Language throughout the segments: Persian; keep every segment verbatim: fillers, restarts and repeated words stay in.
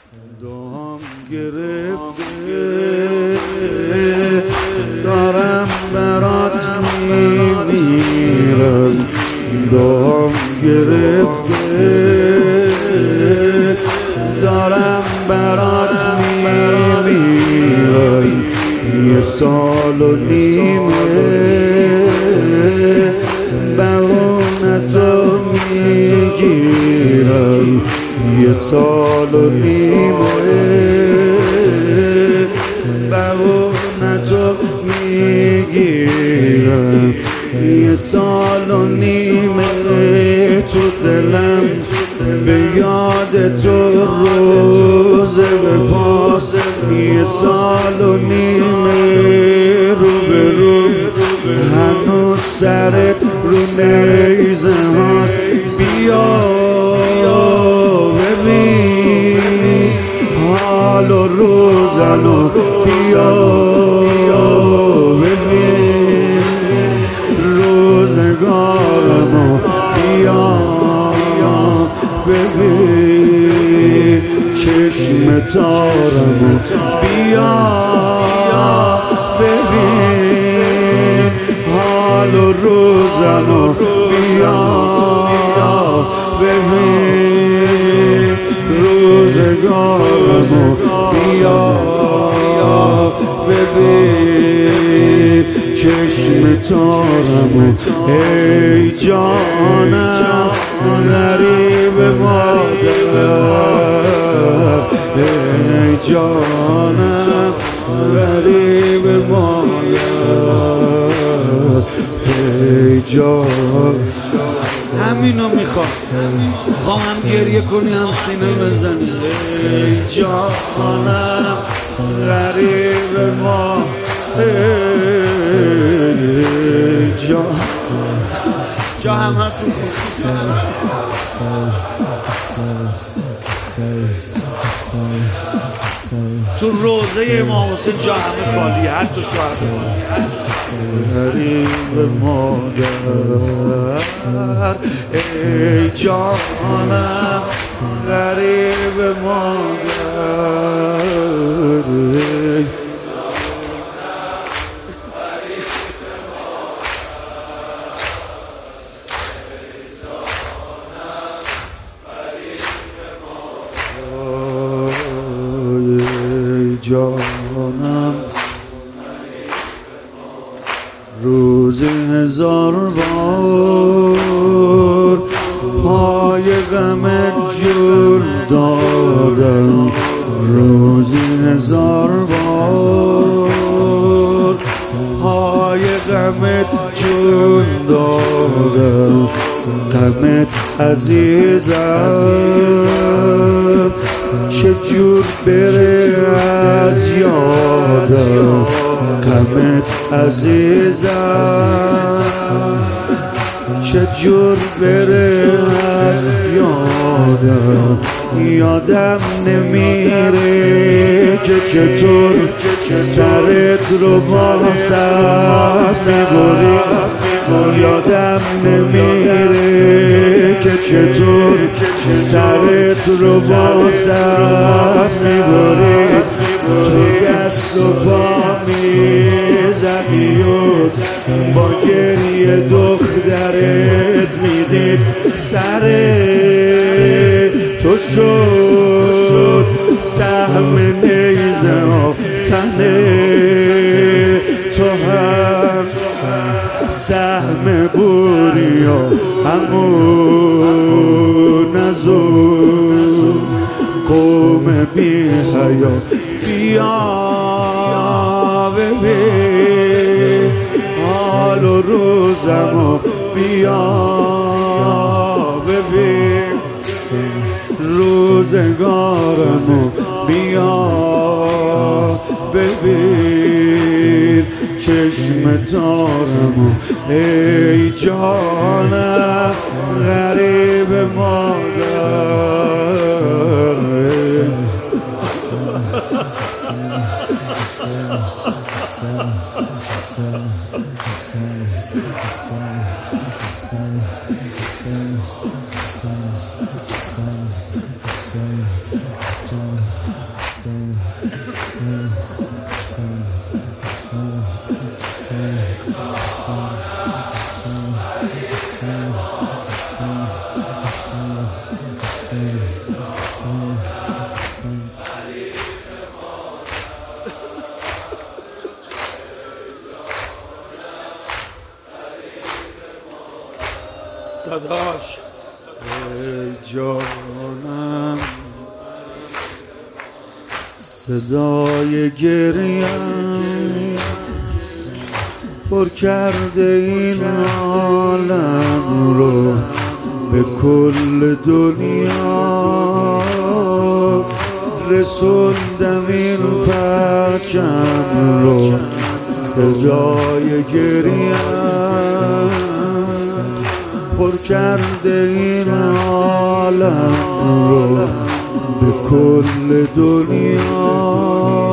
دام گرفته دارم برات میمیرم، دام گرفته دارم برات میمیرم، یه سال و نیمه بهونتو میگیرم، یه سال و نیمه بهونتو میگیرم، یه سال و نیمه تو دلم به یاد تو روز به پاس، یه سال و نیمه رو به رو هنوز سرت رو نیزه هاست، بیا ببین حال و روزنو، بیا ببین روزگارمو، بیا ببین چشم تارمو، بیا ببین حال و روزنو، بیا ببین روزگارمو، بیا ببین چشم تارمو، ای جانم غریب مادر، ای جانم غریب مادر، ای جان. همینو میخوام، میخوام هم گریه کنی هم سینه بزنی، ای جانم غریب ما، ای جان جا همه تو تو روزه امام حسین جا همه خالیه، حتی شاهد غریب مادر، ای جانم غریب مادر، جانم روز هزار بار پای غمت جون دادم، روز هزار بار پای غمت جون دادم، غمت عزیزم چجور بره از یادم، غمت عزیزم چجور بره از یادم، یادم نمیره که چطور سرت رو با سر میبری، یادم نمیره که چطور سرت رو با سر میبری، تو دست و پا میزنی و با گریه دخترت میدید، سر تو شد سهم نیزه و تنه تو هم سهم بوری و همون نزون قوم بی حیا، بیا ببین حال و روزمو، بیا ببین روزگارمو، بیا ببین چشم تارمو، ای جانم غریب مادر. Son, son, son, son. داشت ای جانم صدای گریم پر کرده این عالم رو به کل دنیا رسوندم این پرچم رو صدای گریم پر کرده این عالم رو به کل دنیا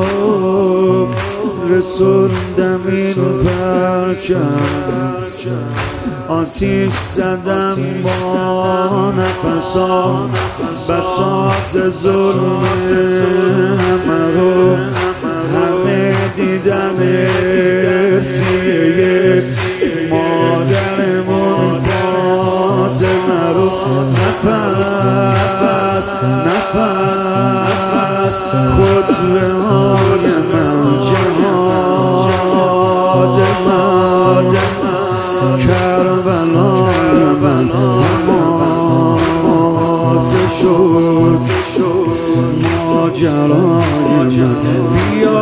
رسوندم این پرچم آتیش زدم با نفسام بساط ظلم همه رو همه دیدن سیه مادرمون فاطمه رو نفس نفس خود رهای من جهاد من کربلای من حماس شد ماجرای من بیا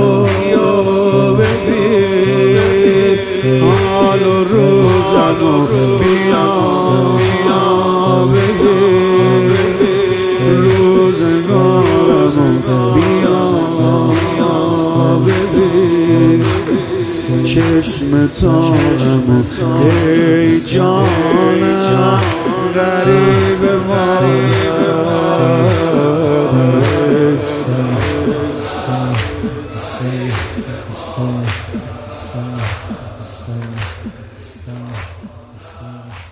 ببین حال و روزمو بیا ببین روزگارمو بیا ببین چشم تارمو ای جانم غریب ما Stop.